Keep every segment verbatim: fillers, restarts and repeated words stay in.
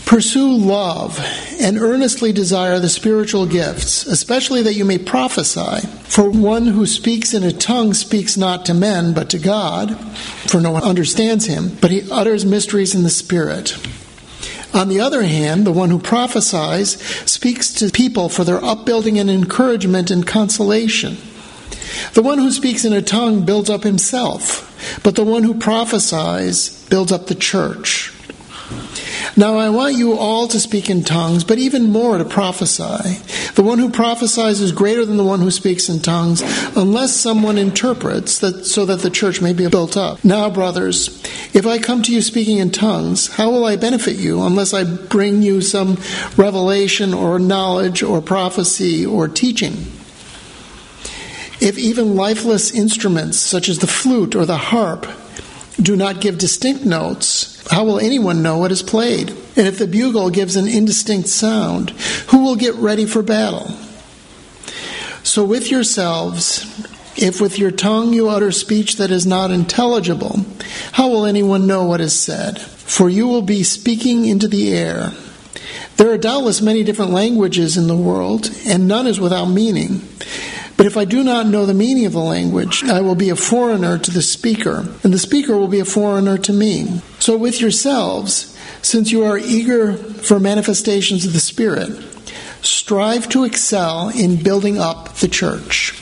Pursue love and earnestly desire the spiritual gifts, especially that you may prophesy. For one who speaks in a tongue speaks not to men, but to God, for no one understands him, but he utters mysteries in the Spirit. On the other hand, the one who prophesies speaks to people for their upbuilding and encouragement and consolation. The one who speaks in a tongue builds up himself, but the one who prophesies builds up the church. Now I want you all to speak in tongues, but even more to prophesy. The one who prophesies is greater than the one who speaks in tongues, unless someone interprets, that, so that the church may be built up. Now, brothers, if I come to you speaking in tongues, how will I benefit you, unless I bring you some revelation or knowledge or prophecy or teaching? If even lifeless instruments, such as the flute or the harp, do not give distinct notes, how will anyone know what is played? And if the bugle gives an indistinct sound, who will get ready for battle? So with yourselves, if with your tongue you utter speech that is not intelligible, how will anyone know what is said? For you will be speaking into the air. There are doubtless many different languages in the world, and none is without meaning. But if I do not know the meaning of the language, I will be a foreigner to the speaker, and the speaker will be a foreigner to me. So with yourselves, since you are eager for manifestations of the Spirit, strive to excel in building up the church.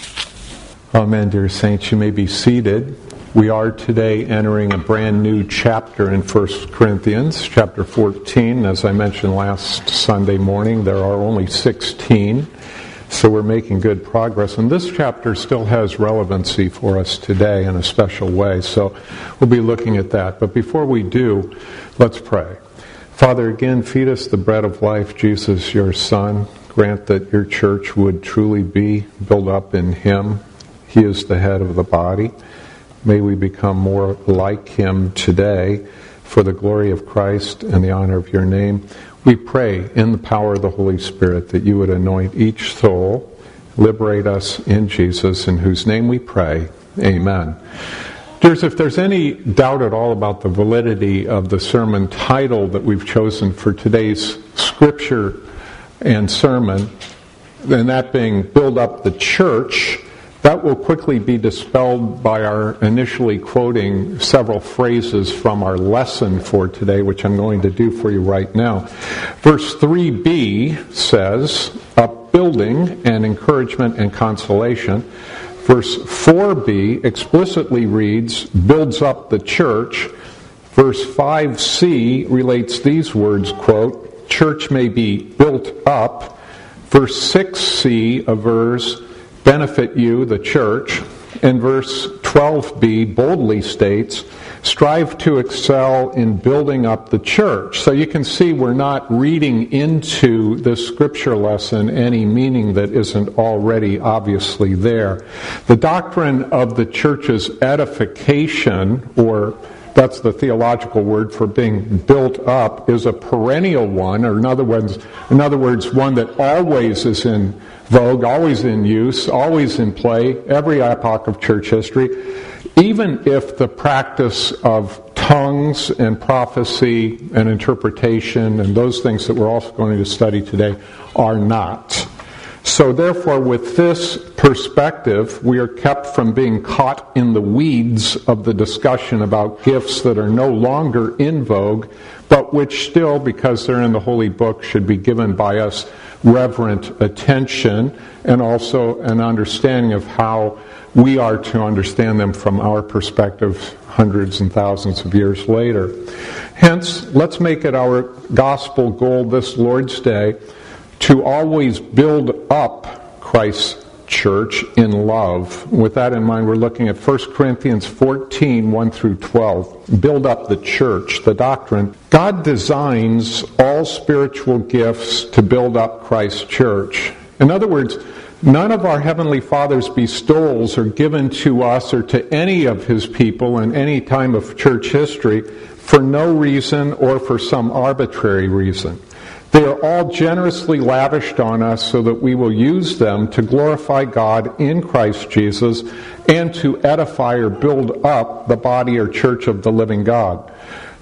Amen, dear saints. You may be seated. We are today entering a brand new chapter in First Corinthians, chapter fourteen. As I mentioned last Sunday morning, there are only sixteen. So we're making good progress. And this chapter still has relevancy for us today in a special way. So we'll be looking at that. But before we do, let's pray. Father, again, feed us the bread of life, Jesus, your Son. Grant that your church would truly be built up in him. He is the head of the body. May we become more like him today for the glory of Christ and the honor of your name. We pray in the power of the Holy Spirit that you would anoint each soul, liberate us in Jesus, in whose name we pray. Amen. Dears, if there's any doubt at all about the validity of the sermon title that we've chosen for today's scripture and sermon, and that being Build Up the Church, that will quickly be dispelled by our initially quoting several phrases from our lesson for today, which I'm going to do for you right now. Verse three b says, upbuilding and encouragement and consolation. Verse four b explicitly reads, builds up the church. Verse five c relates these words, quote, church may be built up. Verse six c avers, benefit you, the church. And verse twelve b boldly states, strive to excel in building up the church. So you can see we're not reading into this scripture lesson any meaning that isn't already obviously there. The doctrine of the church's edification, or that's the theological word for being built up, is a perennial one, or in other words, in other words, one that always is in vogue, always in use, always in play, every epoch of church history, even if the practice of tongues and prophecy and interpretation and those things that we're also going to study today are not. So therefore, with this perspective, we are kept from being caught in the weeds of the discussion about gifts that are no longer in vogue, but which still, because they're in the Holy Book, should be given by us reverent attention and also an understanding of how we are to understand them from our perspective hundreds and thousands of years later. Hence, let's make it our gospel goal this Lord's Day to always build up Christ's church in love. With that in mind, we're looking at First Corinthians fourteen, one through twelve. Build up the church, the doctrine. God designs all spiritual gifts to build up Christ's church. In other words, none of our Heavenly Father's bestowals are given to us or to any of his people in any time of church history for no reason or for some arbitrary reason. They are all generously lavished on us so that we will use them to glorify God in Christ Jesus and to edify or build up the body or church of the living God.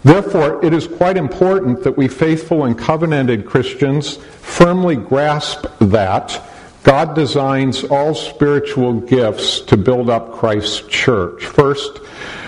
Therefore, it is quite important that we faithful and covenanted Christians firmly grasp that God designs all spiritual gifts to build up Christ's church. First,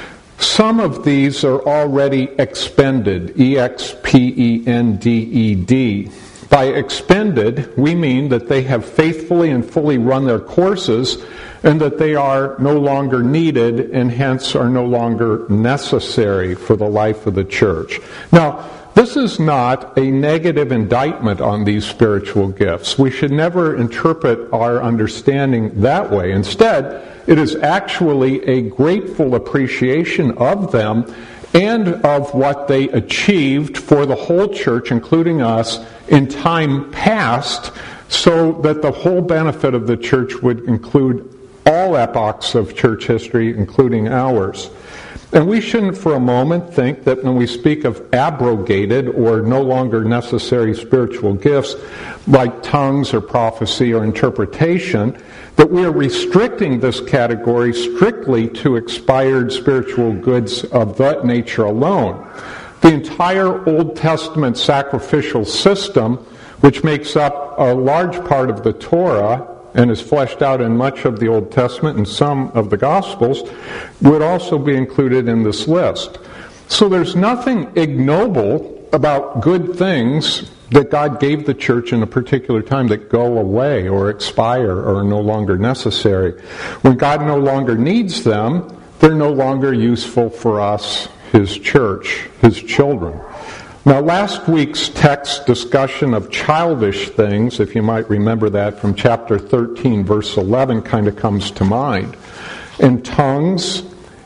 some of these are already expended, E X P E N D E D. By expended, we mean that they have faithfully and fully run their courses and that they are no longer needed and hence are no longer necessary for the life of the church. Now, this is not a negative indictment on these spiritual gifts. We should never interpret our understanding that way. Instead, it is actually a grateful appreciation of them and of what they achieved for the whole church, including us, in time past, so that the whole benefit of the church would include all epochs of church history, including ours. And we shouldn't for a moment think that when we speak of abrogated or no longer necessary spiritual gifts, like tongues or prophecy or interpretation, that we are restricting this category strictly to expired spiritual goods of that nature alone. The entire Old Testament sacrificial system, which makes up a large part of the Torah and is fleshed out in much of the Old Testament and some of the Gospels, would also be included in this list. So there's nothing ignoble about good things that God gave the church in a particular time that go away or expire or are no longer necessary. When God no longer needs them, they're no longer useful for us, His church, His children. Now, last week's text discussion of childish things, if you might remember that from chapter thirteen, verse eleven, kind of comes to mind. And tongues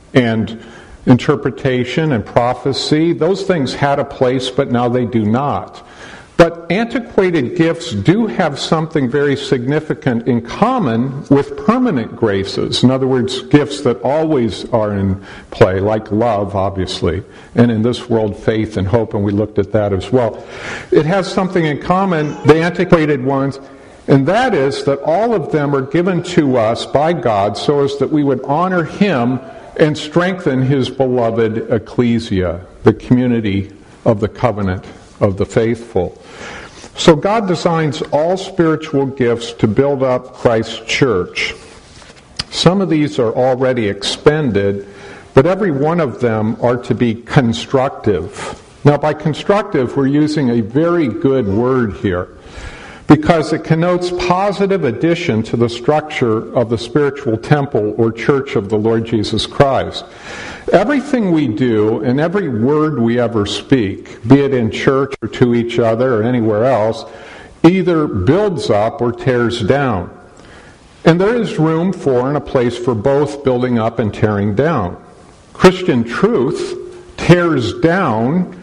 and interpretation and prophecy, those things had a place, but now they do not. But antiquated gifts do have something very significant in common with permanent graces. In other words, gifts that always are in play, like love, obviously, and in this world, faith and hope, and we looked at that as well. It has something in common, the antiquated ones, and that is that all of them are given to us by God so as that we would honor Him and strengthen His beloved ecclesia, the community of the covenant of the faithful. So God designs all spiritual gifts to build up Christ's church. Some of these are already expended, but every one of them are to be constructive. Now, by constructive, we're using a very good word here, because it connotes positive addition to the structure of the spiritual temple or church of the Lord Jesus Christ. Everything we do and every word we ever speak, be it in church or to each other or anywhere else, either builds up or tears down. And there is room for and a place for both building up and tearing down. Christian truth tears down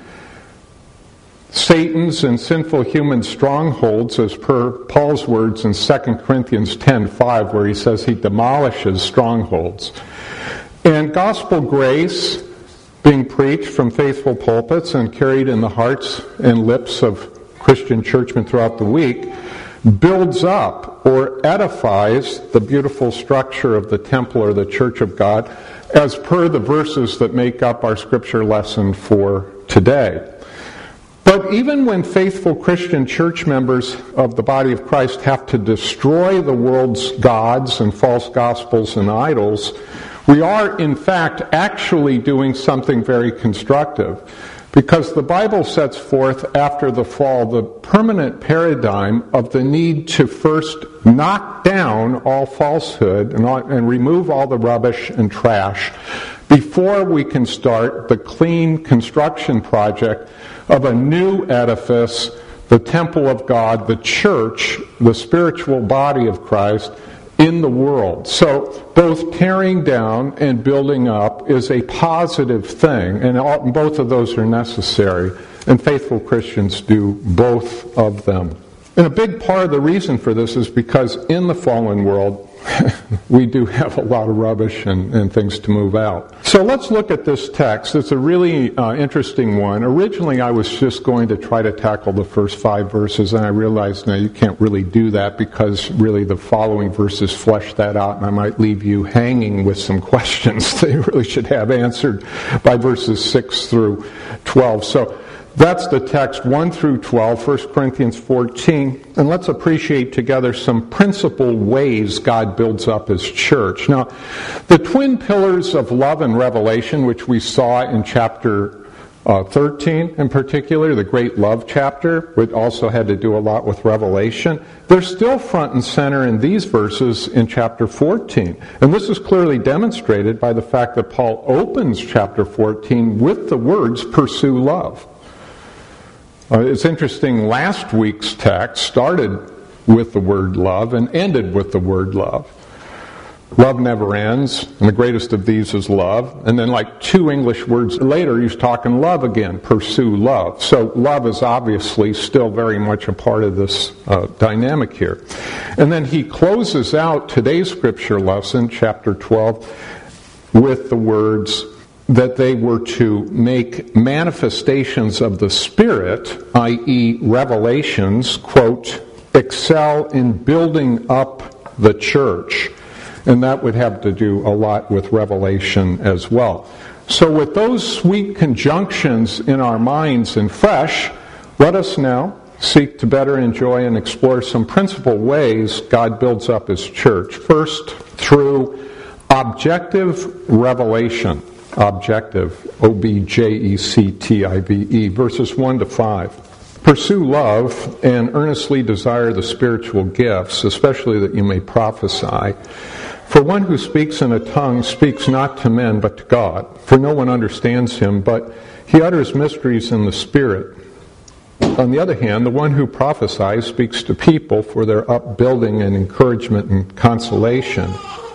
Satan's and sinful human strongholds, as per Paul's words in Second Corinthians ten five, where he says he demolishes strongholds. And gospel grace, being preached from faithful pulpits and carried in the hearts and lips of Christian churchmen throughout the week, builds up or edifies the beautiful structure of the temple or the church of God, as per the verses that make up our scripture lesson for today. But even when faithful Christian church members of the body of Christ have to destroy the world's gods and false gospels and idols, we are, in fact, actually doing something very constructive. Because the Bible sets forth, after the fall, the permanent paradigm of the need to first knock down all falsehood and, all, and remove all the rubbish and trash before we can start the clean construction project of a new edifice, the temple of God, the church, the spiritual body of Christ in the world. So both tearing down and building up is a positive thing, and all, both of those are necessary, and faithful Christians do both of them. And a big part of the reason for this is because in the fallen world, we do have a lot of rubbish and, and things to move out. So let's look at this text. It's a really uh, interesting one. Originally, I was just going to try to tackle the first five verses, and I realized, now you can't really do that because really the following verses flesh that out, and I might leave you hanging with some questions that you really should have answered by verses six through twelve. So that's the text, one through twelve, First Corinthians fourteen. And let's appreciate together some principal ways God builds up His church. Now, the twin pillars of love and revelation, which we saw in chapter uh, thirteen in particular, the great love chapter, which also had to do a lot with revelation, they're still front and center in these verses in chapter fourteen. And this is clearly demonstrated by the fact that Paul opens chapter fourteen with the words, pursue love. Uh, it's interesting, last week's text started with the word love and ended with the word love. Love never ends, and the greatest of these is love. And then like two English words later, he's talking love again, pursue love. So love is obviously still very much a part of this uh, dynamic here. And then he closes out today's scripture lesson, chapter twelve, with the words that they were to make manifestations of the Spirit, that is revelations, quote, excel in building up the church. And that would have to do a lot with revelation as well. So with those sweet conjunctions in our minds and fresh, let us now seek to better enjoy and explore some principal ways God builds up His church. First, through objective revelation. Objective, O B J E C T I V E, verses one to five. Pursue love and earnestly desire the spiritual gifts, especially that you may prophesy. For one who speaks in a tongue speaks not to men but to God, for no one understands him, but he utters mysteries in the Spirit. On the other hand, the one who prophesies speaks to people for their upbuilding and encouragement and consolation.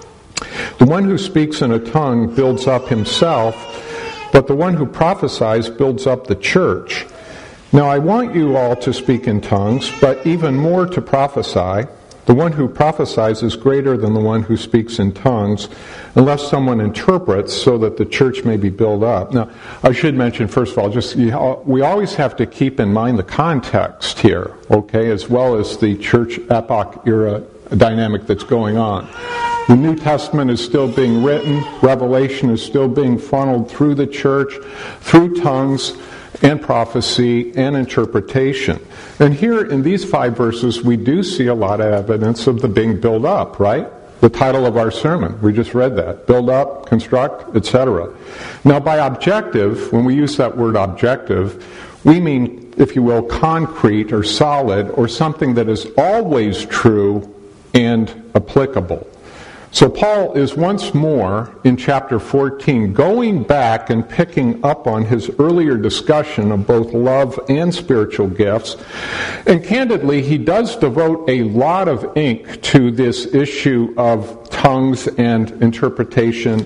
The one who speaks in a tongue builds up himself, but the one who prophesies builds up the church. Now I want you all to speak in tongues, but even more to prophesy. The one who prophesies is greater than the one who speaks in tongues, unless someone interprets so that the church may be built up. Now, I should mention, first of all, just you know, we always have to keep in mind the context here, okay, as well as the church epoch era dynamic that's going on. The New Testament is still being written. Revelation is still being funneled through the church, through tongues and prophecy and interpretation. And here in these five verses, we do see a lot of evidence of the being built up, right? The title of our sermon, we just read that. Build up, construct, et cetera. Now by objective, when we use that word objective, we mean, if you will, concrete or solid or something that is always true and applicable. So Paul is once more in chapter fourteen going back and picking up on his earlier discussion of both love and spiritual gifts. And candidly, he does devote a lot of ink to this issue of tongues and interpretation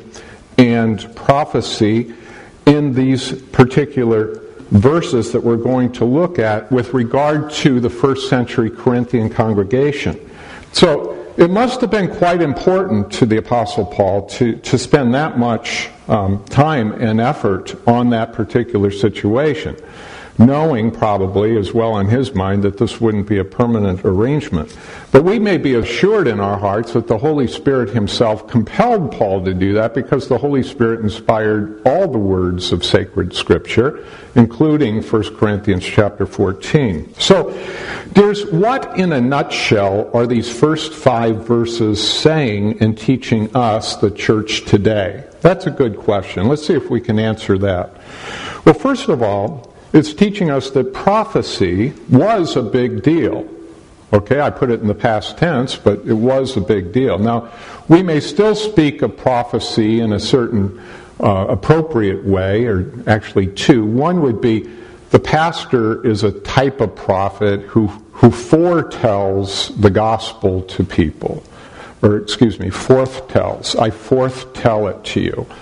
and prophecy in these particular verses that we're going to look at with regard to the first century Corinthian congregation. So it must have been quite important to the Apostle Paul to, to spend that much um, time and effort on that particular situation, knowing probably as well in his mind that this wouldn't be a permanent arrangement. But we may be assured in our hearts that the Holy Spirit himself compelled Paul to do that because the Holy Spirit inspired all the words of sacred Scripture, including First Corinthians chapter fourteen. So, dears, what in a nutshell are these first five verses saying and teaching us, the church today? That's a good question. Let's see if we can answer that. Well, first of all, it's teaching us that prophecy was a big deal. Okay, I put it in the past tense, but it was a big deal. Now, we may still speak of prophecy in a certain uh, appropriate way, or actually two. One would be the pastor is a type of prophet who, who foretells the gospel to people. Or, excuse me, forthtells. I forthtell it to you.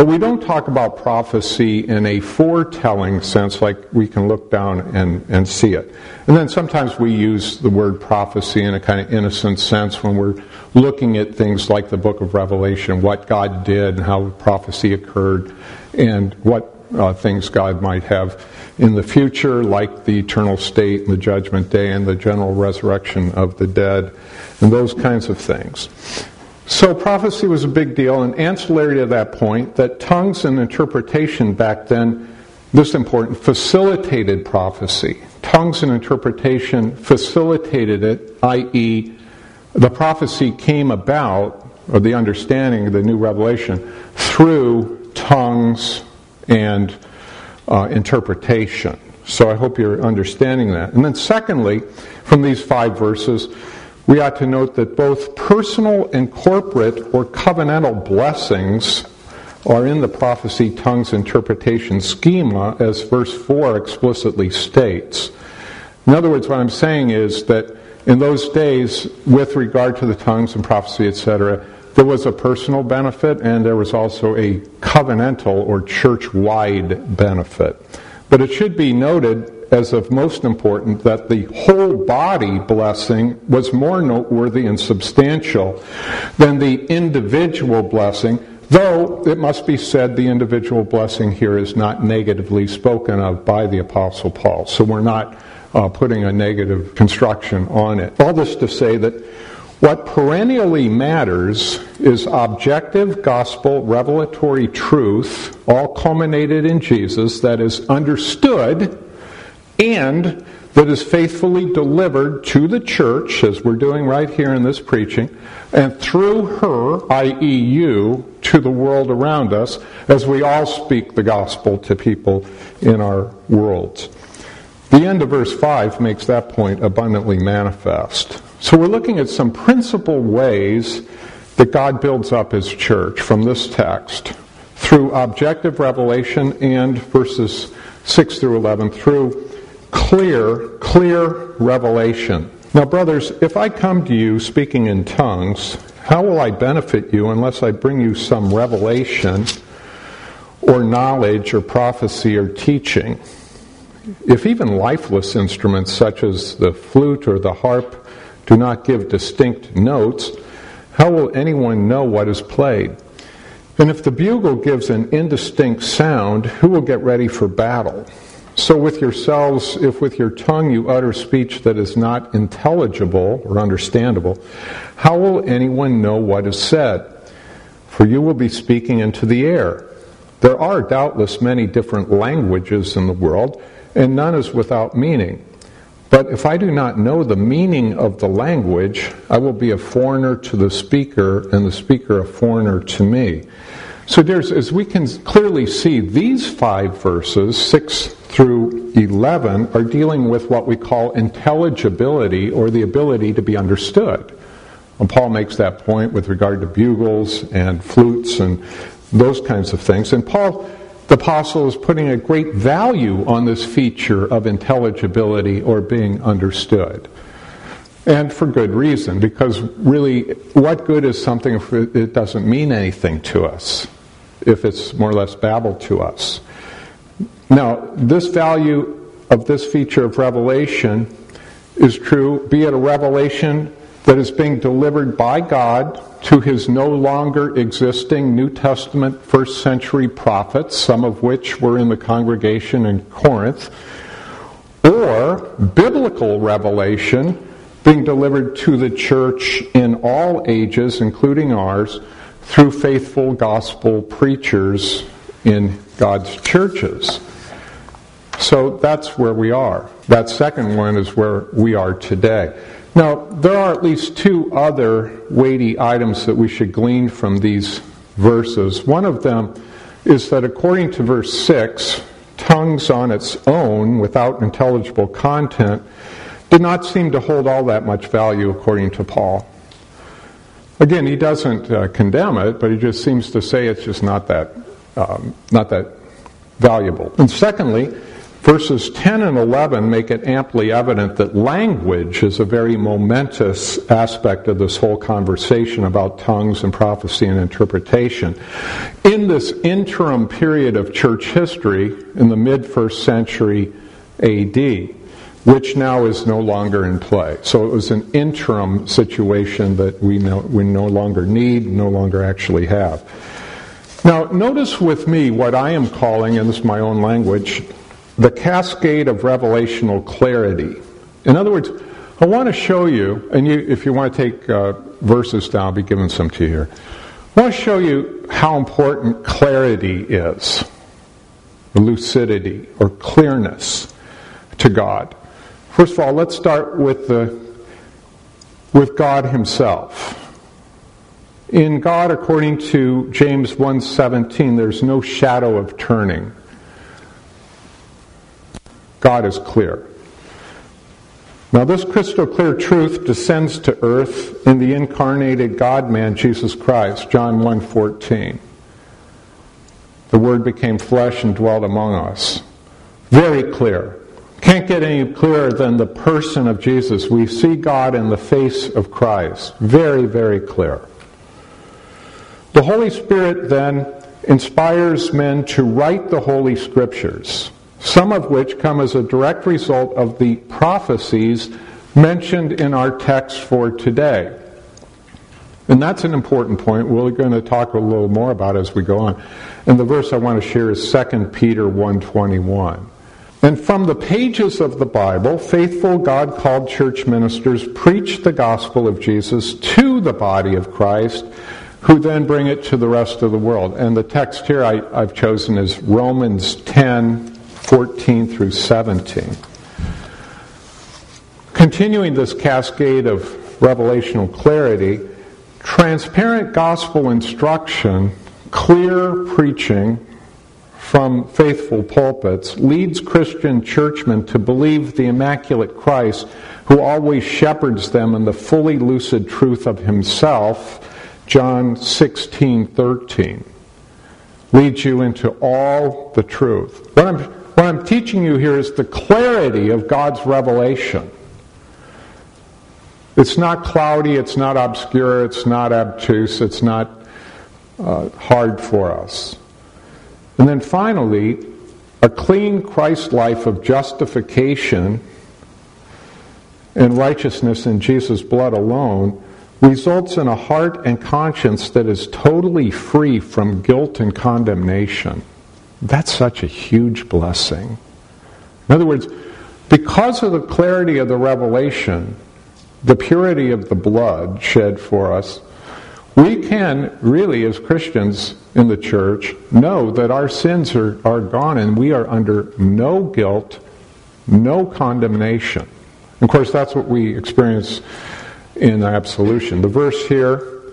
But we don't talk about prophecy in a foretelling sense, like we can look down and, and see it. And then sometimes we use the word prophecy in a kind of innocent sense when we're looking at things like the book of Revelation, what God did and how prophecy occurred, and what uh, things God might have in the future, like the eternal state and the judgment day and the general resurrection of the dead, and those kinds of things. So prophecy was a big deal, and ancillary to that point, that tongues and interpretation back then, this is important, facilitated prophecy. Tongues and interpretation facilitated it, that is, the prophecy came about, or the understanding of the new revelation, through tongues and uh, interpretation. So I hope you're understanding that. And then secondly, from these five verses, we ought to note that both personal and corporate or covenantal blessings are in the prophecy, tongues, interpretation schema, as verse four explicitly states. In other words, what I'm saying is that in those days, with regard to the tongues and prophecy, et cetera, there was a personal benefit and there was also a covenantal or church-wide benefit. But it should be noted, as of most important, that the whole body blessing was more noteworthy and substantial than the individual blessing, though it must be said the individual blessing here is not negatively spoken of by the Apostle Paul. So we're not uh, putting a negative construction on it. All this to say that what perennially matters is objective gospel revelatory truth, all culminated in Jesus, that is understood and that is faithfully delivered to the church, as we're doing right here in this preaching, and through her, that is you, to the world around us, as we all speak the gospel to people in our worlds. The end of verse five makes that point abundantly manifest. So we're looking at some principal ways that God builds up His church from this text, through objective revelation, and verses six through eleven, through clear, clear revelation. Now, brothers, if I come to you speaking in tongues, how will I benefit you unless I bring you some revelation or knowledge or prophecy or teaching? If even lifeless instruments such as the flute or the harp do not give distinct notes, how will anyone know what is played? And if the bugle gives an indistinct sound, who will get ready for battle? So with yourselves, if with your tongue you utter speech that is not intelligible or understandable, how will anyone know what is said? For you will be speaking into the air. There are doubtless many different languages in the world, and none is without meaning. But if I do not know the meaning of the language, I will be a foreigner to the speaker, and the speaker a foreigner to me. So there's, as we can clearly see, these five verses, six through eleven, are dealing with what we call intelligibility, or the ability to be understood. And Paul makes that point with regard to bugles and flutes and those kinds of things. And Paul, the apostle, is putting a great value on this feature of intelligibility or being understood. And for good reason, because really, what good is something if it doesn't mean anything to us, if it's more or less babbled to us? Now, this value of this feature of revelation is true, be it a revelation that is being delivered by God to His no longer existing New Testament first century prophets, some of which were in the congregation in Corinth, or biblical revelation being delivered to the church in all ages, including ours, through faithful gospel preachers in God's churches. So that's where we are. That second one is where we are today. Now, there are at least two other weighty items that we should glean from these verses. One of them is that according to verse six, tongues on its own, without intelligible content, did not seem to hold all that much value according to Paul. Again, he doesn't uh, condemn it, but he just seems to say it's just not that um, not that valuable. And secondly, Verses ten and eleven make it amply evident that language is a very momentous aspect of this whole conversation about tongues and prophecy and interpretation. In this interim period of church history, in the mid-first century A D, which now is no longer in play. So it was an interim situation that we no, we no longer need, no longer actually have. Now, notice with me what I am calling, and this is my own language, the cascade of revelational clarity. In other words, I want to show you, and you, if you want to take uh, verses down, I'll be giving some to you here. I want to show you how important clarity is, lucidity, or clearness to God. First of all, let's start with the with God himself. In God, according to James one seventeen, there's no shadow of turning. God is clear. Now, this crystal clear truth descends to earth in the incarnated God-man, Jesus Christ, John one fourteen. The Word became flesh and dwelt among us. Very clear. Can't get any clearer than the person of Jesus. We see God in the face of Christ. Very, very clear. The Holy Spirit then inspires men to write the Holy Scriptures, some of which come as a direct result of the prophecies mentioned in our text for today. And that's an important point. We're going to talk a little more about it as we go on. And the verse I want to share is Second Peter one twenty-one. And from the pages of the Bible, faithful God-called church ministers preach the gospel of Jesus to the body of Christ, who then bring it to the rest of the world. And the text here I, I've chosen is Romans ten, fourteen through seventeen. Continuing this cascade of revelational clarity, transparent gospel instruction, clear preaching from faithful pulpits leads Christian churchmen to believe the immaculate Christ, who always shepherds them in the fully lucid truth of himself, John sixteen thirteen, leads you into all the truth. What I'm, what I'm teaching you here is the clarity of God's revelation. It's not cloudy, it's not obscure, it's not obtuse, it's not uh, hard for us. And then finally, a clean Christ life of justification and righteousness in Jesus' blood alone results in a heart and conscience that is totally free from guilt and condemnation. That's such a huge blessing. In other words, because of the clarity of the revelation, the purity of the blood shed for us, we can really, as Christians in the church, know that our sins are, are gone and we are under no guilt, no condemnation. Of course, that's what we experience in absolution. The verse here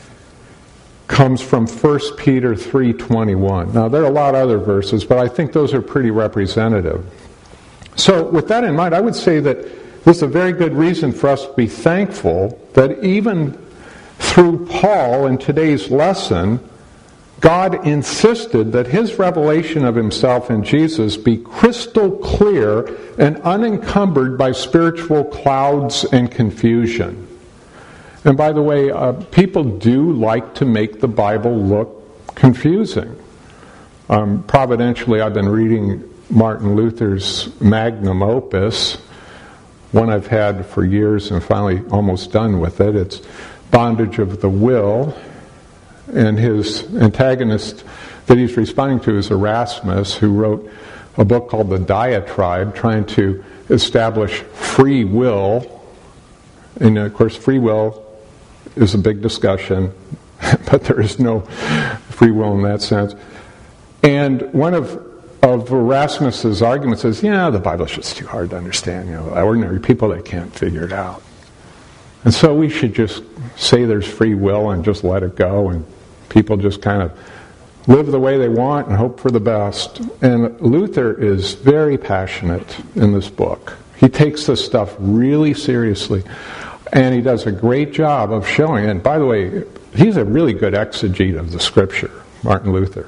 comes from First Peter three twenty-one. Now, there are a lot of other verses, but I think those are pretty representative. So, with that in mind, I would say that this is a very good reason for us to be thankful that even through Paul in today's lesson, God insisted that his revelation of himself in Jesus be crystal clear and unencumbered by spiritual clouds and confusion. And by the way, uh, people do like to make the Bible look confusing. Um, providentially, I've been reading Martin Luther's magnum opus, one I've had for years and finally almost done with it. It's Bondage of the Will. And his antagonist that he's responding to is Erasmus, who wrote a book called The Diatribe, trying to establish free will. And of course, free will is a big discussion, but there is no free will in that sense. And one of, of Erasmus's arguments is, yeah, the Bible's just too hard to understand. You know, ordinary people, they can't figure it out. And so we should just say there's free will and just let it go, and people just kind of live the way they want and hope for the best. And Luther is very passionate in this book. He takes this stuff really seriously, and he does a great job of showing. And by the way, he's a really good exegete of the Scripture, Martin Luther.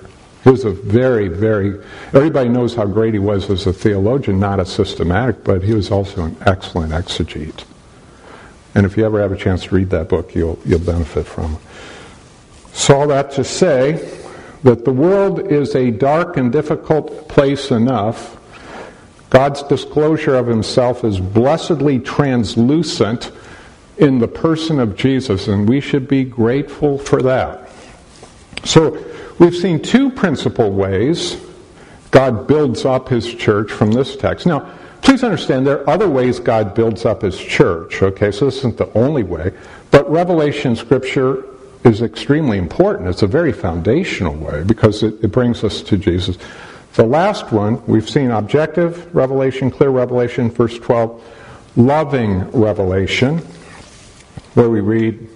He was a very, very, everybody knows how great he was as a theologian, not a systematic, but he was also an excellent exegete. And if you ever have a chance to read that book, you'll you'll benefit from it. So all that to say that the world is a dark and difficult place enough. God's disclosure of himself is blessedly translucent in the person of Jesus, and we should be grateful for that. So we've seen two principal ways God builds up his church from this text. Now, please understand there are other ways God builds up his church, okay? So this isn't the only way. But Revelation Scripture is extremely important. It's a very foundational way because it, it brings us to Jesus. The last one, we've seen objective revelation, clear revelation, verse twelve, loving revelation, where we read,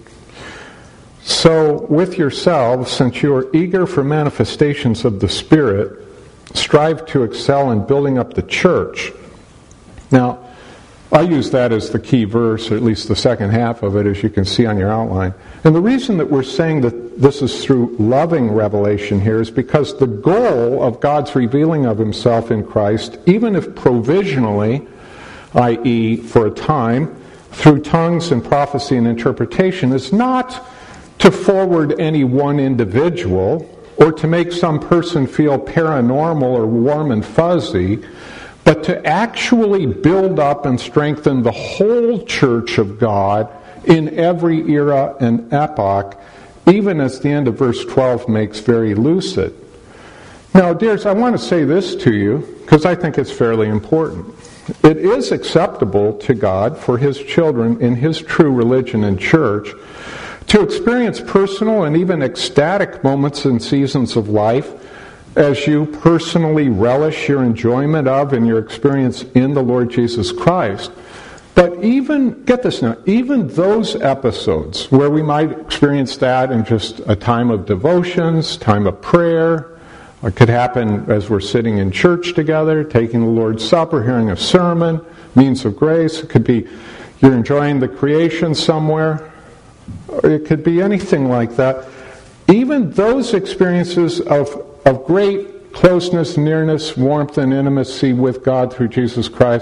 "So with yourselves, since you are eager for manifestations of the Spirit, strive to excel in building up the church." Now, I use that as the key verse, or at least the second half of it, as you can see on your outline. And the reason that we're saying that this is through loving revelation here is because the goal of God's revealing of himself in Christ, even if provisionally, that is for a time, through tongues and prophecy and interpretation, is not to forward any one individual or to make some person feel paranormal or warm and fuzzy, but to actually build up and strengthen the whole church of God in every era and epoch, even as the end of verse twelve makes very lucid. Now, dears, I want to say this to you, because I think it's fairly important. It is acceptable to God for his children in his true religion and church to experience personal and even ecstatic moments and seasons of life as you personally relish your enjoyment of and your experience in the Lord Jesus Christ. But even, get this now, even those episodes where we might experience that in just a time of devotions, time of prayer, it could happen as we're sitting in church together, taking the Lord's Supper, hearing a sermon, means of grace. It could be you're enjoying the creation somewhere. Or it could be anything like that. Even those experiences of, of great closeness, nearness, warmth, and intimacy with God through Jesus Christ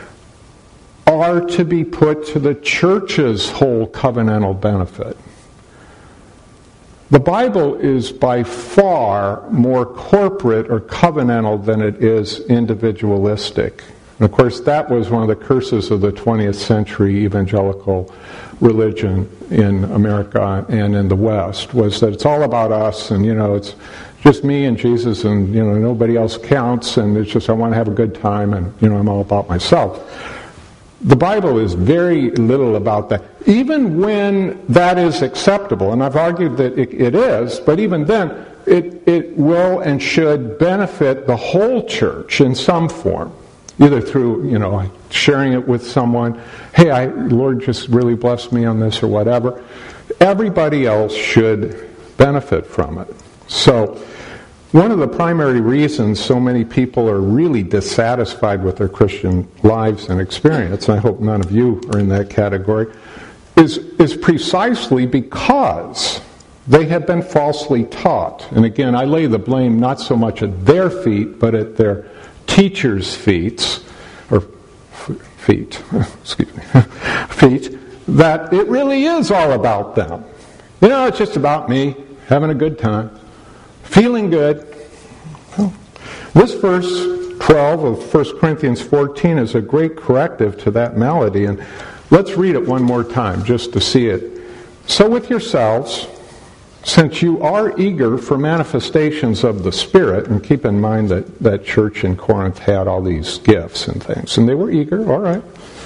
are to be put to the church's whole covenantal benefit. The Bible is by far more corporate or covenantal than it is individualistic. And of course, that was one of the curses of the twentieth century evangelical religion in America and in the West, was that it's all about us, and, you know, it's just me and Jesus, and, you know, nobody else counts, and it's just I want to have a good time, and, you know, I'm all about myself. The Bible is very little about that. Even when that is acceptable, and I've argued that it, it is, but even then, it, it will and should benefit the whole church in some form. Either through, you know, sharing it with someone, hey, I, Lord just really blessed me on this or whatever. Everybody else should benefit from it. So, one of the primary reasons so many people are really dissatisfied with their Christian lives and experience, and I hope none of you are in that category, is, is precisely because they have been falsely taught. And again, I lay the blame not so much at their feet, but at their teachers' feet, or feet, excuse me, feet, that it really is all about them. You know, it's just about me, having a good time, feeling good. Well, this verse twelve of First Corinthians fourteen is a great corrective to that malady, and let's read it one more time just to see it. "So with yourselves, since you are eager for manifestations of the Spirit," and keep in mind that that church in Corinth had all these gifts and things, and they were eager, all right.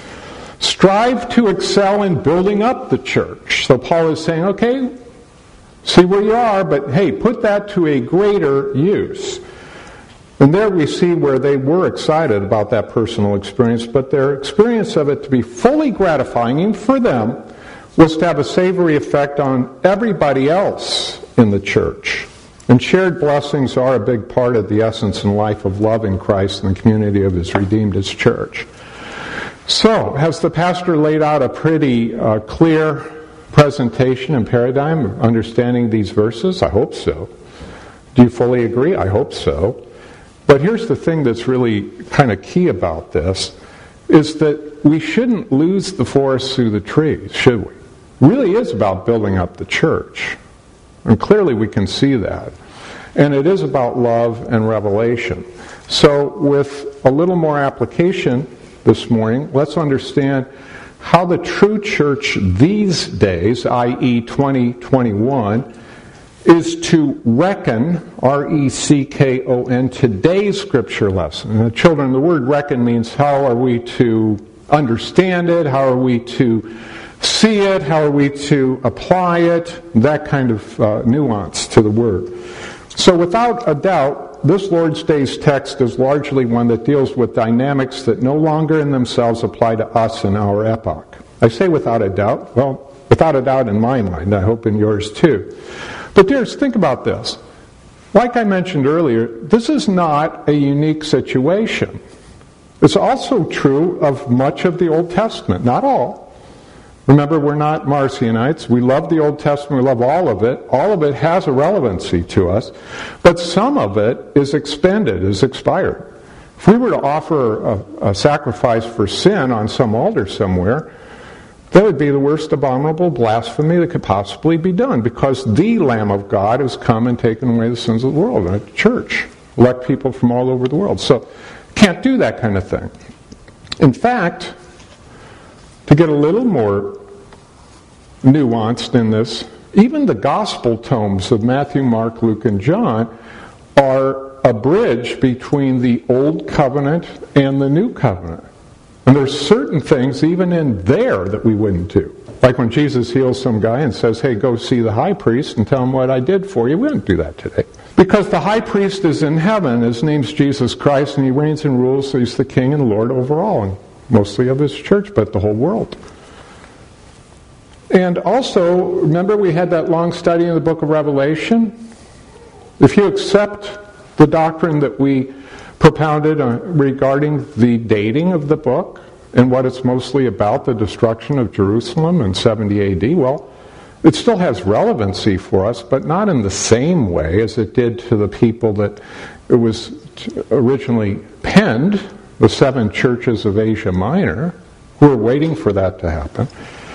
"Strive to excel in building up the church." So Paul is saying, okay, see where you are, but hey, put that to a greater use. And there we see where they were excited about that personal experience, but their experience of it to be fully gratifying, even for them, was to have a savory effect on everybody else in the church. And shared blessings are a big part of the essence and life of loving Christ and the community of His redeemed His church. So, has the pastor laid out a pretty uh, clear presentation and paradigm of understanding these verses? I hope so. Do you fully agree? I hope so. But here's the thing that's really kind of key about this, is that we shouldn't lose the forest through the trees, should we? It really is about building up the church. And clearly we can see that. And it is about love and revelation. So with a little more application this morning, let's understand how the true church these days, that is twenty twenty-one, is to reckon, R E C K O N, today's scripture lesson. And children, the word reckon means how are we to understand it, how are we to see it, how are we to apply it, that kind of uh, nuance to the word. So without a doubt, this Lord's Days text is largely one that deals with dynamics that no longer in themselves apply to us in our epoch. I say without a doubt, well, without a doubt in my mind, I hope in yours too. But dears, think about this. Like I mentioned earlier, this is not a unique situation. It's also true of much of the Old Testament, not all. Remember, we're not Marcionites. We love the Old Testament. We love all of it. All of it has a relevancy to us. But some of it is expended, is expired. If we were to offer a, a sacrifice for sin on some altar somewhere, that would be the worst abominable blasphemy that could possibly be done, because the Lamb of God has come and taken away the sins of the world. And a church elect people from all over the world. So can't do that kind of thing. In fact, to get a little more nuanced in this, even the gospel tomes of Matthew, Mark, Luke, and John are a bridge between the Old Covenant and the New Covenant. And there's certain things even in there that we wouldn't do. Like when Jesus heals some guy and says, hey, go see the high priest and tell him what I did for you. We don't do that today. Because the high priest is in heaven. His name's Jesus Christ, and he reigns and rules, so he's the king and Lord over all, and mostly of his church, but the whole world. And also, remember we had that long study in the book of Revelation? If you accept the doctrine that we propounded uh, regarding the dating of the book and what it's mostly about, the destruction of Jerusalem in seventy A D, well, it still has relevancy for us, but not in the same way as it did to the people that it was originally penned, the seven churches of Asia Minor, who were waiting for that to happen.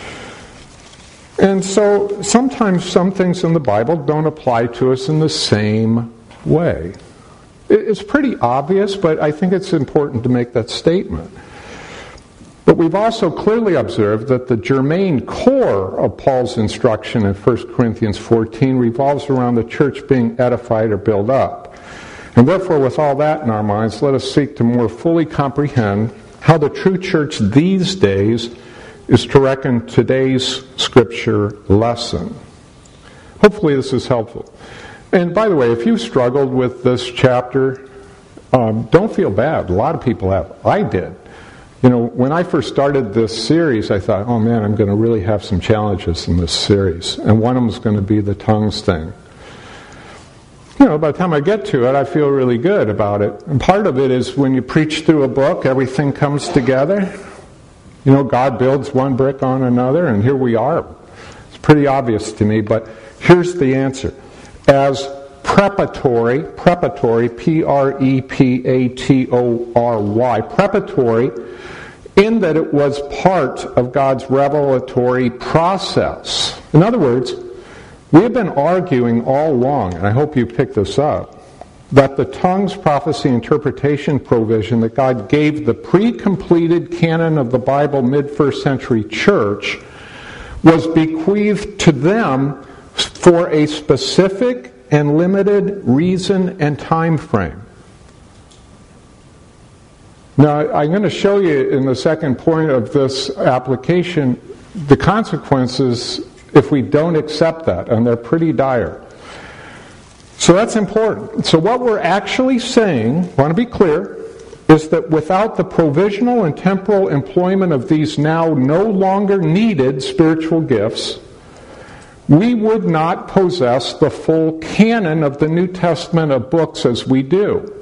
And so sometimes some things in the Bible don't apply to us in the same way. It's pretty obvious, but I think it's important to make that statement. But we've also clearly observed that the germane core of Paul's instruction in First Corinthians fourteen revolves around the church being edified or built up. And therefore, with all that in our minds, let us seek to more fully comprehend how the true church these days is to reckon today's scripture lesson. Hopefully this is helpful. And by the way, if you struggled with this chapter, um, don't feel bad. A lot of people have. I did. You know, when I first started this series, I thought, oh man, I'm going to really have some challenges in this series. And one of them is going to be the tongues thing. You know, by the time I get to it, I feel really good about it. And part of it is when you preach through a book, everything comes together. You know, God builds one brick on another, and here we are. It's pretty obvious to me, but here's the answer. As preparatory, preparatory, P R E P A T O R Y, preparatory, in that it was part of God's revelatory process. In other words, we have been arguing all along, and I hope you picked this up, that the tongues, prophecy, interpretation provision that God gave the pre-completed canon of the Bible mid-first century church was bequeathed to them for a specific and limited reason and time frame. Now, I'm going to show you in the second point of this application the consequences if we don't accept that, and they're pretty dire. So that's important. So what we're actually saying, I want to be clear, is that without the provisional and temporal employment of these now no longer needed spiritual gifts, we would not possess the full canon of the New Testament of books as we do.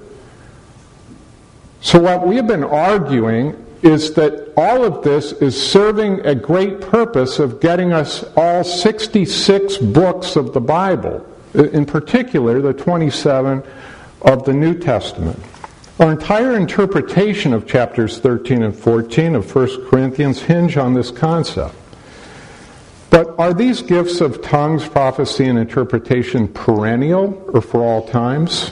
So what we have been arguing is that all of this is serving a great purpose of getting us all sixty-six books of the Bible in particular the twenty-seven of the New Testament. Our entire interpretation of chapters thirteen and fourteen of First Corinthians hinge on this concept. But are these gifts of tongues, prophecy, and interpretation perennial or for all times?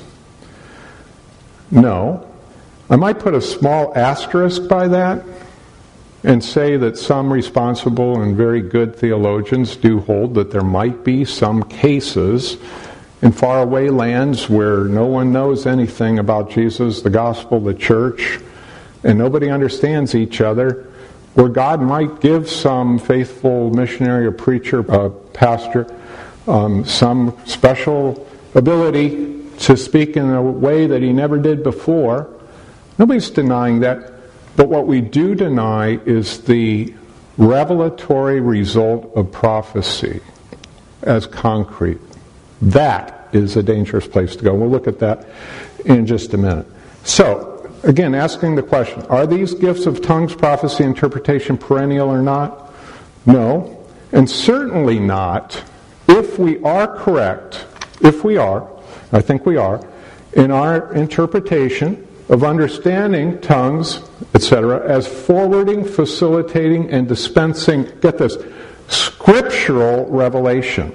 No. I might put a small asterisk by that and say that some responsible and very good theologians do hold that there might be some cases in faraway lands where no one knows anything about Jesus, the gospel, the church, and nobody understands each other, where God might give some faithful missionary or preacher, uh, pastor, um, some special ability to speak in a way that he never did before. Nobody's denying that. But what we do deny is the revelatory result of prophecy as concrete. That is a dangerous place to go. We'll look at that in just a minute. So, again, asking the question, are these gifts of tongues, prophecy, interpretation perennial or not? No. And certainly not if we are correct, if we are, I think we are, in our interpretation of understanding tongues, et cetera, as forwarding, facilitating, and dispensing, get this, scriptural revelation.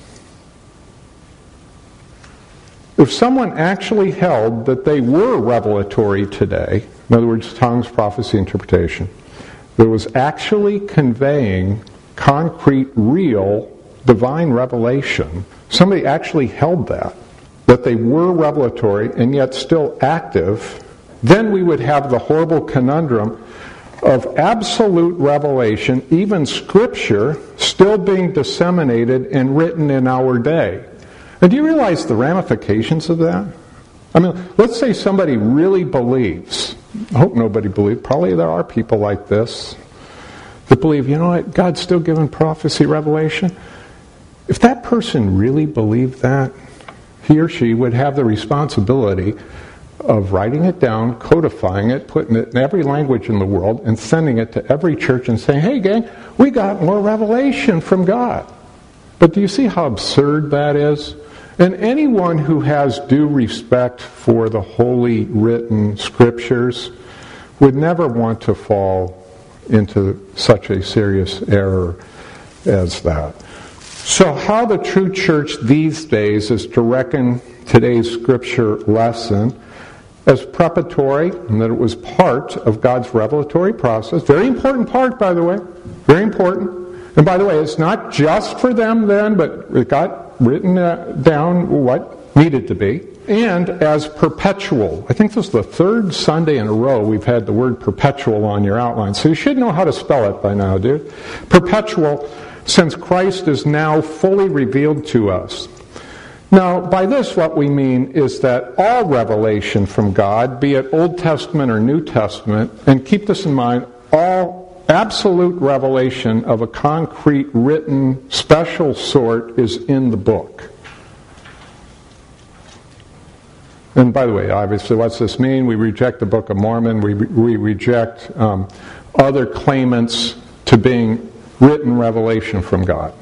If someone actually held that they were revelatory today, in other words, tongues, prophecy, interpretation, that was actually conveying concrete, real, divine revelation, somebody actually held that, that they were revelatory and yet still active, then we would have the horrible conundrum of absolute revelation, even Scripture, still being disseminated and written in our day. And do you realize the ramifications of that? I mean, let's say somebody really believes, I hope nobody believes, probably there are people like this, that believe, you know what, God's still giving prophecy revelation. If that person really believed that, he or she would have the responsibility of writing it down, codifying it, putting it in every language in the world, and sending it to every church and saying, hey gang, we got more revelation from God. But do you see how absurd that is? And anyone who has due respect for the holy written scriptures would never want to fall into such a serious error as that. So how the true church these days is to reckon today's scripture lesson as preparatory, and that it was part of God's revelatory process. Very important part, by the way. Very important. And by the way, it's not just for them then, but it got written uh, down what needed to be. And as perpetual. I think this is the third Sunday in a row we've had the word perpetual on your outline. So you should know how to spell it by now, dude. Perpetual, since Christ is now fully revealed to us. Now, by this what we mean is that all revelation from God, be it Old Testament or New Testament, and keep this in mind, all absolute revelation of a concrete, written, special sort is in the book. And by the way, obviously, what's this mean? We reject the Book of Mormon. We, we reject um, other claimants to being written revelation from God.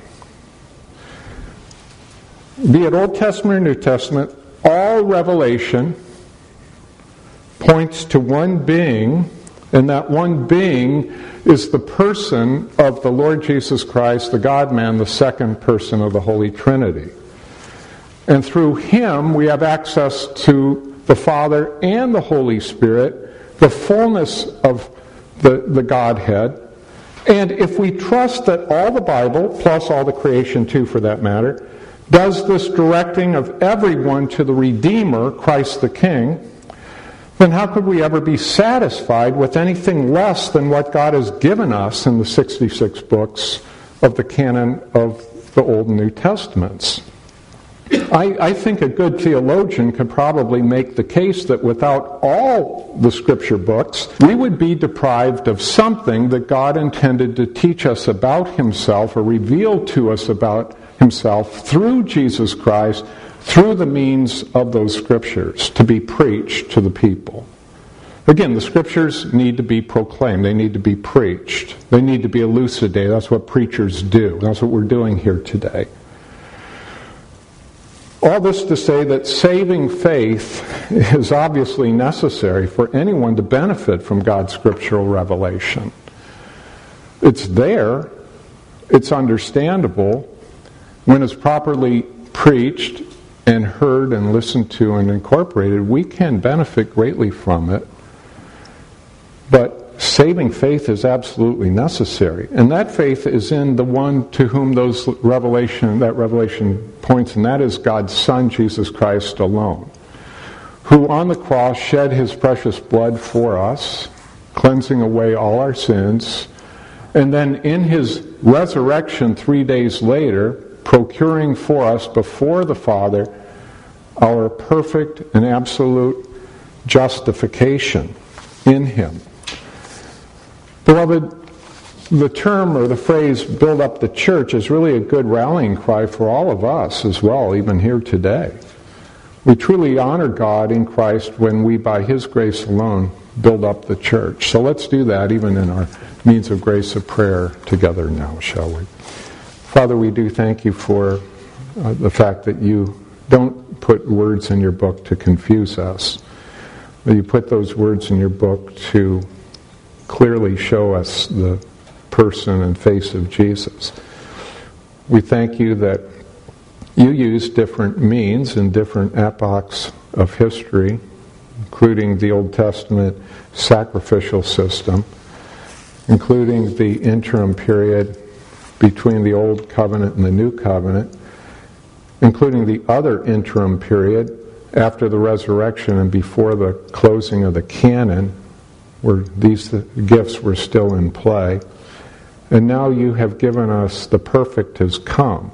Be it Old Testament or New Testament, all revelation points to one being, and that one being is the person of the Lord Jesus Christ, the God-man, the second person of the Holy Trinity. And through Him we have access to the Father and the Holy Spirit, the fullness of the, the Godhead. And if we trust that all the Bible, plus all the creation too for that matter, does this directing of everyone to the Redeemer, Christ the King, then how could we ever be satisfied with anything less than what God has given us in the sixty-six books of the canon of the Old and New Testaments? I, I think a good theologian could probably make the case that without all the Scripture books, we would be deprived of something that God intended to teach us about Himself or reveal to us about Himself through Jesus Christ, through the means of those Scriptures, to be preached to the people. Again, the Scriptures need to be proclaimed. They need to be preached. They need to be elucidated. That's what preachers do. That's what we're doing here today. All this to say that saving faith is obviously necessary for anyone to benefit from God's scriptural revelation. It's there, it's understandable. When it's properly preached and heard and listened to and incorporated, we can benefit greatly from it. But saving faith is absolutely necessary. And that faith is in the one to whom those revelation, that revelation points, and that is God's Son, Jesus Christ alone, who on the cross shed his precious blood for us, cleansing away all our sins, and then in his resurrection three days later, procuring for us before the Father our perfect and absolute justification in him. Beloved, the term or the phrase build up the church is really a good rallying cry for all of us as well, even here today. We truly honor God in Christ when we, by his grace alone, build up the church. So let's do that even in our means of grace of prayer together now, shall we? Father, we do thank you for uh, the fact that you don't put words in your book to confuse us, but you put those words in your book to clearly show us the person and face of Jesus. We thank you that you use different means in different epochs of history, including the Old Testament sacrificial system, including the interim period between the Old Covenant and the New Covenant, including the other interim period after the resurrection and before the closing of the canon, where these gifts were still in play. And now you have given us the perfect has come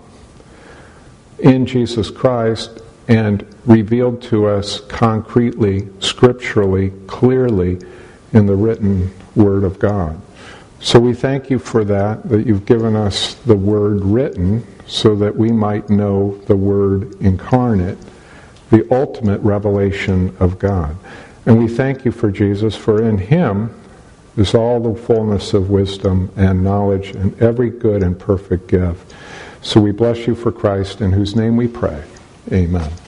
in Jesus Christ and revealed to us concretely, scripturally, clearly in the written Word of God. So we thank you for that, that you've given us the Word written so that we might know the Word incarnate, the ultimate revelation of God. And we thank you for Jesus, for in him is all the fullness of wisdom and knowledge and every good and perfect gift. So we bless you for Christ, in whose name we pray. Amen.